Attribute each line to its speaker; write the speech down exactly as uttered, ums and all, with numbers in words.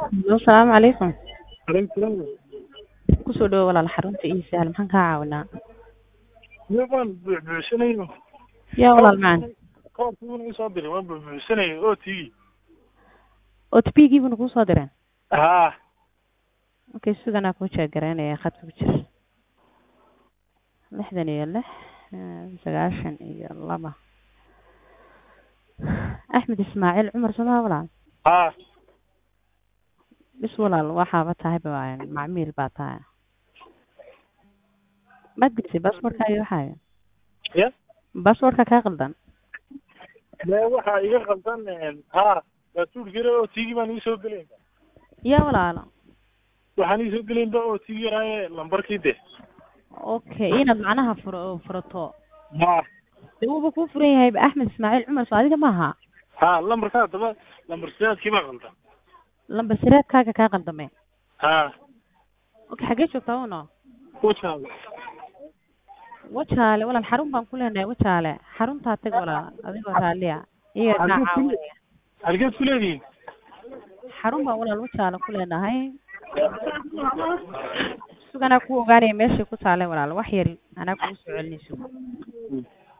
Speaker 1: السلام عليكم.
Speaker 2: عليكم السلام.
Speaker 1: kusoo dhawo walaal xarunta ii sahal maxaan kaa caawinaa?
Speaker 2: Yabaan buuxbuuxsanayo.
Speaker 1: yaa walaal macaan
Speaker 2: Koobkuna ii soo diray waan buuxbuuxsanayo O T V.
Speaker 1: O T P giibuna kuu soo direen?
Speaker 2: Haa.
Speaker 1: Okay, sidanaa kuu jeegaraynaya khadka ku jira. lixdan iyo lix sagaashan iyo laba. Axmed Ismaaciil Cumar Somaa walaal.
Speaker 2: Haa.
Speaker 1: bis walaal waxaaba tahay baa macmiil baa tahay. ma gudsi baasaboorka iyo waxaaga?
Speaker 2: Ya.
Speaker 1: baasaboorka kaa qaldan?
Speaker 2: Lee waxa iga qaldan haa baasaboorka jira O T V baan ii soo gelin.
Speaker 1: yaa walaal.
Speaker 2: Waxaan ii soo gelin ba O T V yaraaye lambarkii de.
Speaker 1: Okay, inaad macnaha furo furato.
Speaker 2: Haa.
Speaker 1: Dawba ku furan yahay Axmed Ismaaciil Cumar soo adiga maaha.
Speaker 2: haa lambarka daba lambar sidaadkii baa qaldan.
Speaker 1: lambar sireedkaaga kaa qaldamay.
Speaker 2: haa
Speaker 1: okay, xagee joogtaa uno?
Speaker 2: wajaale
Speaker 1: wajaale walaal xarun baan ku leenahay wajaale xaruntaa tag walaal adigoo raaliya iyaga kaa caawinaya.
Speaker 2: halkeed ku leedihiin?
Speaker 1: xarun baan walaal wajaale ku leenahay. suganaa ku ogaanaya meeshay ku taale walaal wax yar anaa kugu soo celinayso.